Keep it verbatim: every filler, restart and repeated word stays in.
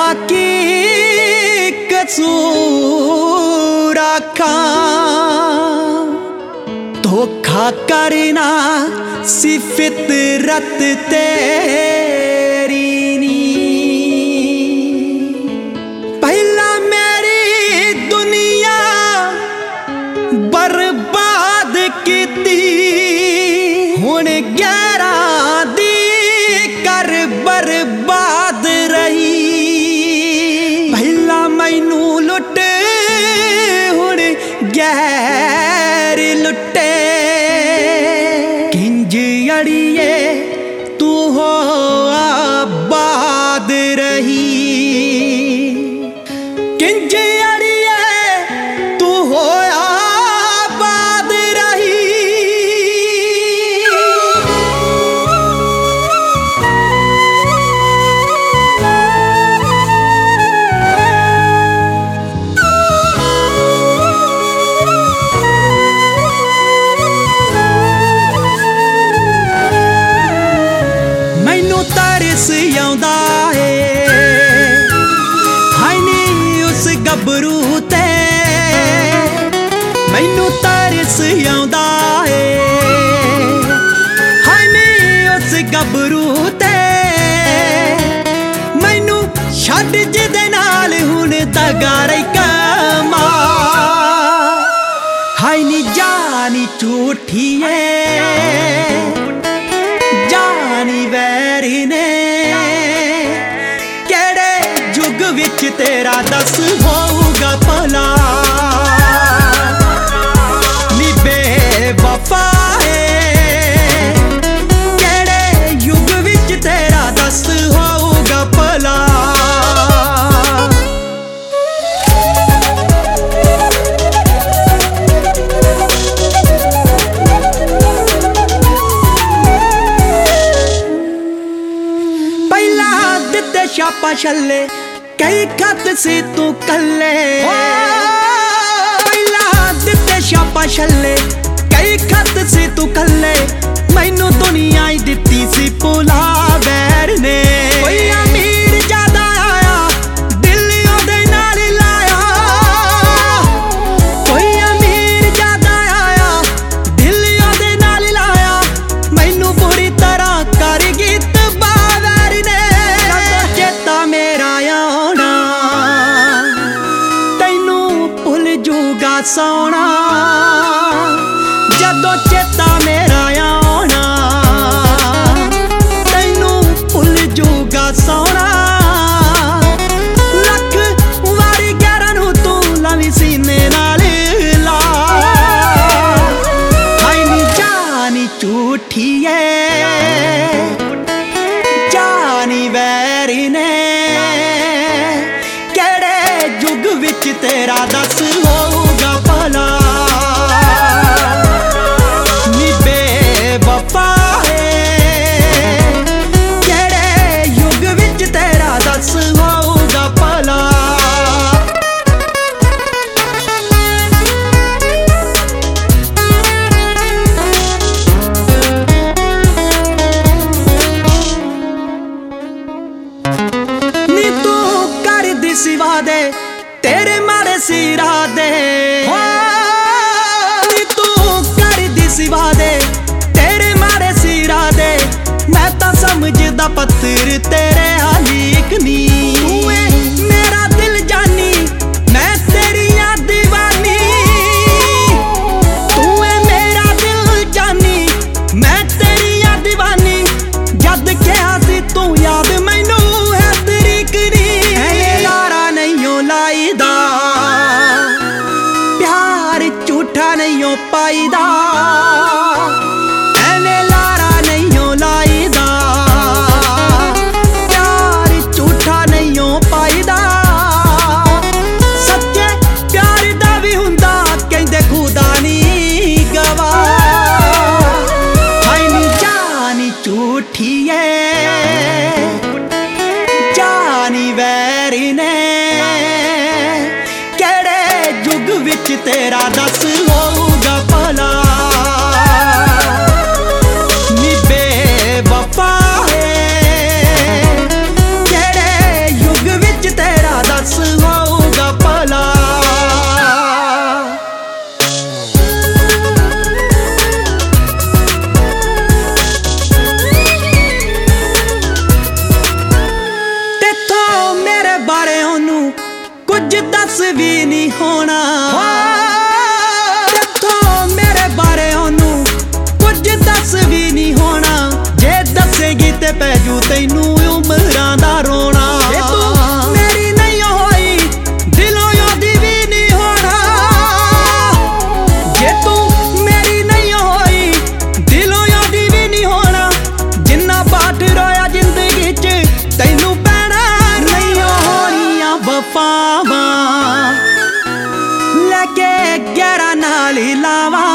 की कसूर आखा धोखा करना सी फितरत तेरी नी। पहला मेरी दुनिया बर्बाद कीती हुण ग्यारह दी कर बर्बाद रही। पहला मैनू लुट हुण गैर लुटे किंज अड़िए तू हो आबाद रही। किंज अड़िए तू हो आबाद रही। मैनू तरस आउंदा है हाय नी उस गबरू ते। मैनू तरस आउंदा है हाय नी उस गबरू ते। मैनू छड्ड जिहदे नाल हुण दगा रही कमा हाय नी जानी झूठी है जानी वैरी ने। केड़े जुग विच तेरा दस होगा भला नी बेवफा है। केड़े युग विच तेरा दस होगा भला। शापा छल्ले कई खत से तू कल्ले। पहला दिते शापा छल्ले कई खत से तू कल्ले। मैनू दुनिया ही दिती सी भुला बैर ने। कोई अमीर ज्यादा आया दिल ओदे नाल लाया। कोई अमीर ज्यादा आया दिल ओदे नाल लाया। मैनू बुरी तरह कर गीत बावैर ने। चेता मेरा आना तैनू भुल जूगा सोना। जदों चेता मेरा आना तैनू भुल जूगा सोना। लख वारी ग्यारह नू तू लवी सीने नाल ला हाय नी जानी झूठी है जानी वैरी ने। केड़े जुग विच तेरा दस होगा भला नी बेवफा है। केड़े युग विच तेरा दस होगा भला। नी तू कर दी सिवा दे तेरे मारे सिरा दे। नी तू कर दी सिवा दे तेरे मारे सिरा दे। मैं तां समझदा पत्थर तेरे हालीक नी। तू है मेरा दिल जानी मैं तेरिया दीवानी। तू है मेरा दिल जानी मैं तेरिया दीवानी। जद क्या सी तू याद मैनू है तरीक नी। लारा नहीं लाईदा प्यार झूठा नहीं पाईदा। एने लारा नहीं लाईदा प्यार झूठा नहीं पाईदा। सच्चे प्यार दा भी हुंदा कहंदे खुदा नी गवा। हाय नी जानी झूठी है जानी वैरी ने। केड़े जुग विच तेरा दस होगा भला नी बेवफा है। केड़े युग विच ਵੀ ਨਹੀਂ ਹੋਣਾ। ਤੇਥੋਂ ਮੇਰੇ ਬਾਰੇ ਉਹਨੂੰ ਕੁਝ ਦੱਸ ਵੀ ਨਹੀਂ ਹੋਣਾ। ਜੇ ਦੱਸੇਗੀ ਤੇ ਪੈ ਜੂ ਤੈਨੂੰ ਉਮਰਾਂ ਦਾ ਰੋਣਾ। ਜੇ ਤੂੰ ਮੇਰੀ ਨਹੀਂ ਹੋਈ ਦਿਲੋਂ ਉਹਦੀ ਵੀ ਨਹੀਂ ਹੋਣਾ। ਜੇ ਤੂੰ ਮੇਰੀ ਨਹੀਂ ਹੋਈ ਦਿਲੋਂ ਉਹਦੀ ਵੀ ਨਹੀਂ ਹੋਣਾ। ਜਿੰਨਾ ਬਾਟ ਰੋਇਆ ਜ਼ਿੰਦਗੀ 'ਚ ਤੈਨੂੰ ਪੈਣਾ ਨਹੀਂ ਹੋਣੀਆਂ ਵਫਾਵਾਂ। ਲੈ ਕੇ ਗਹਿਰਾ ਨਾਲ ਹੀ ਲਾਵਾਂ